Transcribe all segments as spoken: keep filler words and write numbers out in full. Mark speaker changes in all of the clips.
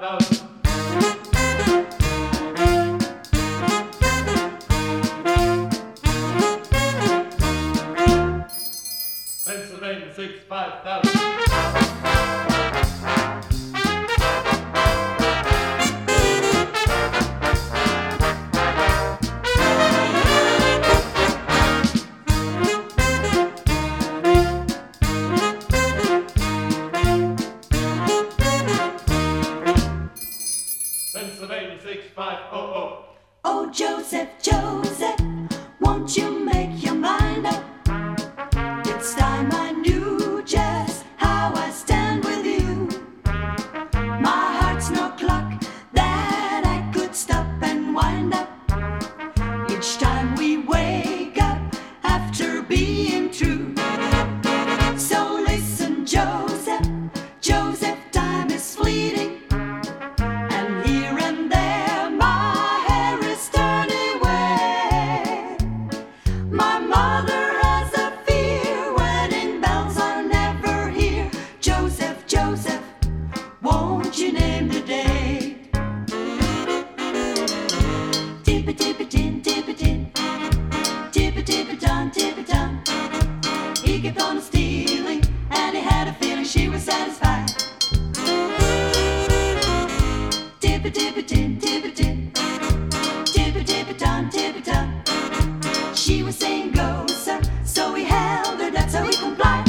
Speaker 1: thousand. Pennsylvania six five thousand. Pennsylvania six five hundred.
Speaker 2: Oh, Joseph, Joseph, won't you make your mind up? It's time I knew just how I stand with you. My heart's no clock that I could stop and wind up. Each time we wake up after being true. So listen, Joseph, Joseph, time is fleeting. And here and there my hair is turning gray. My mother has a fear wedding bells are never here. Joseph, Joseph, won't you name the day? Tip-a-tip-a-tin, tip-a-tin, tip-a-tip-a-ton, tip-a-ton. He kept on stealing and he had a feeling she was satisfied. Tip-a-tip-a-tin, tip-a-tin, tip-a-tip-a-ton, tip-a-ton. She was saying go, sir, so he held her, that's how he complied.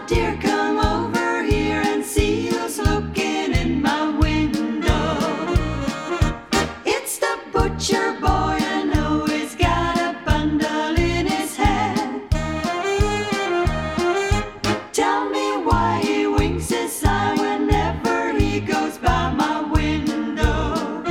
Speaker 2: dear, come over here and see who's looking in my window. It's the butcher boy, I know he's got a bundle in his head. Tell me why he winks his eye whenever he goes by my window.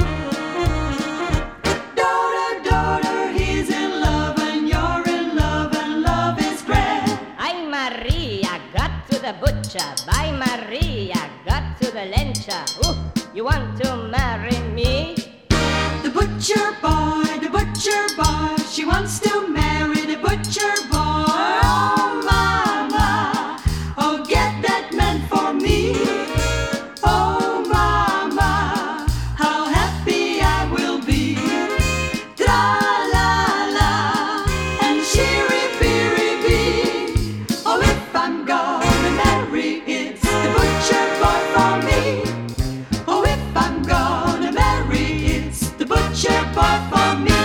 Speaker 2: Daughter, daughter, he's in love and you're in love and love is grand.
Speaker 3: Ay Maria, got to the butcher. Bye Maria, got to the lencher. Ooh, you want to marry me?
Speaker 2: The butcher boy, the butcher boy, she wants to marry the butcher boy. Oh mama, oh get that man for me. Oh mama, how happy I will be. Tra la la, and shiri biri bee. Oh, if I'm gonna marry, it's the butcher boy for me. Oh, if I'm gonna marry, it's the butcher boy for me.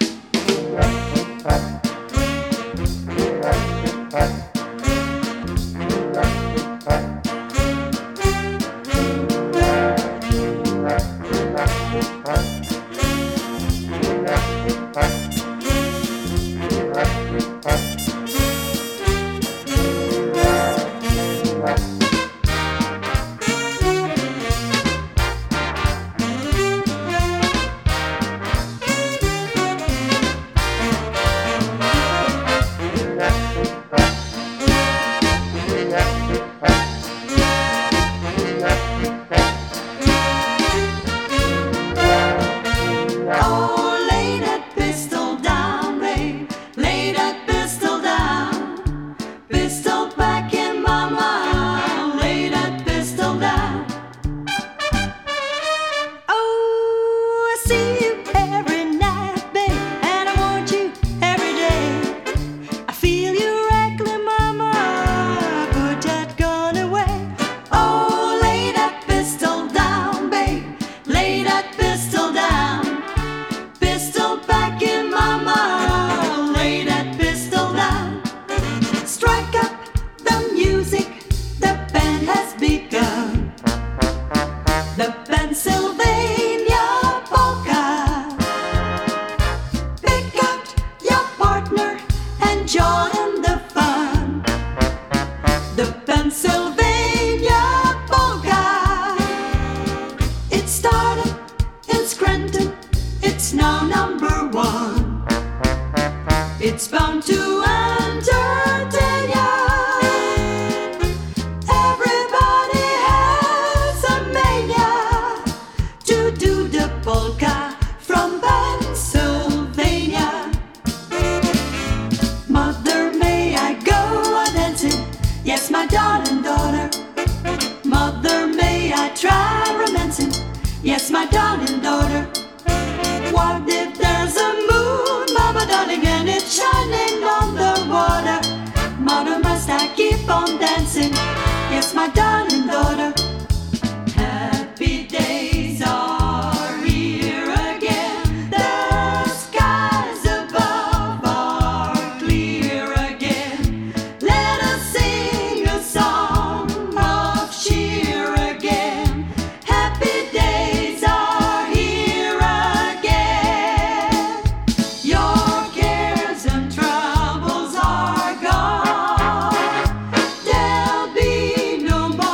Speaker 2: Oh, lay that pistol down, babe. Lay that pistol down. Pistol back in mama. Lay that pistol down. Oh, I see you every night, babe, and I want you every day. I feel you regularly, mama. Put that gun away. Oh, lay that pistol down, babe. Lay that pistol down. Pistol back in mama, lay that pistol down. Strike up the music, the band has begun. The Pennsylvania polka. Pick out your partner and join the fun. The Pennsylvania polka. It started in Scranton, it's now number one. It's bound to entertain ya. Everybody has a mania to do the polka from Pennsylvania. Mother, may I go a dancing? Yes, my darling daughter. Mother, may I try romancing? Yes, my darling daughter. What if there's a moon, mama darling, and it's shining on the water? Mother, must I keep on dancing? Yes, my darling daughter. Happy days are here again. The skies above are clear again. Let us sing a song of cheer again. Happy days are here again. Your cares and troubles are gone. There'll be no more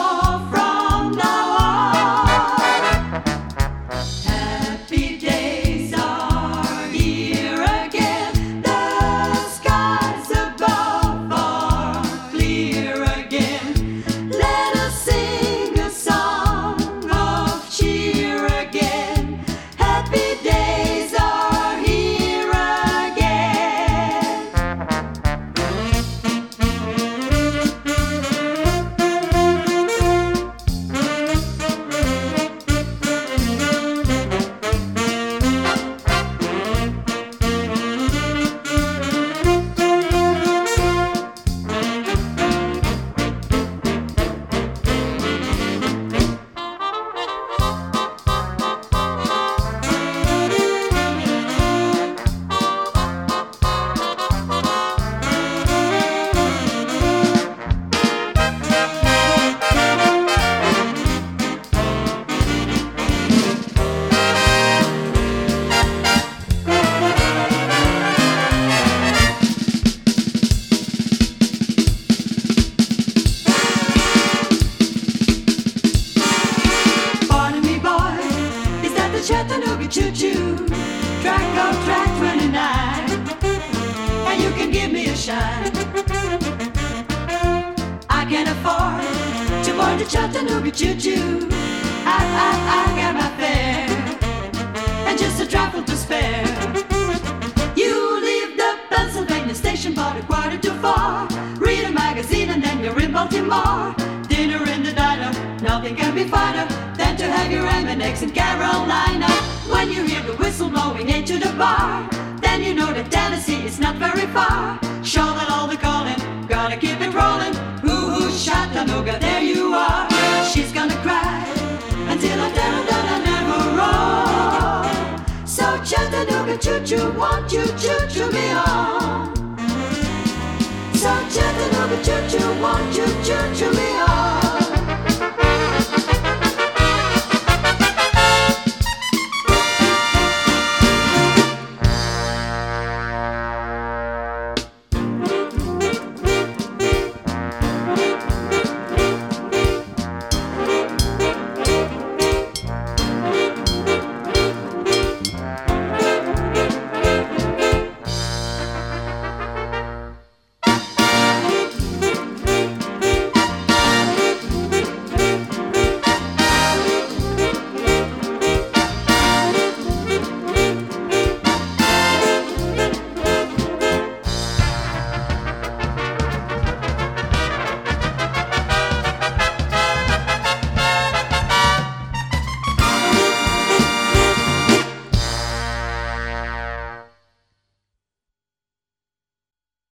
Speaker 2: going to Chattanooga choo-choo. I, I, I got my fare and just a trifle to spare. You leave the Pennsylvania station about a quarter to four. Read a magazine and then you're in Baltimore. Dinner in the diner, nothing can be finer than to have your ham and eggs in Carolina. When you hear the whistle blowing into the bar, then you know that Tennessee is not very far. Show that all the calling, gotta keep it rolling. Hoo-hoo, Chattanooga, there you are. She's gonna cry until I tell her that I never roll. So Chattanooga choo-choo, won't you choo-choo me home? So Chattanooga choo-choo, won't you choo-choo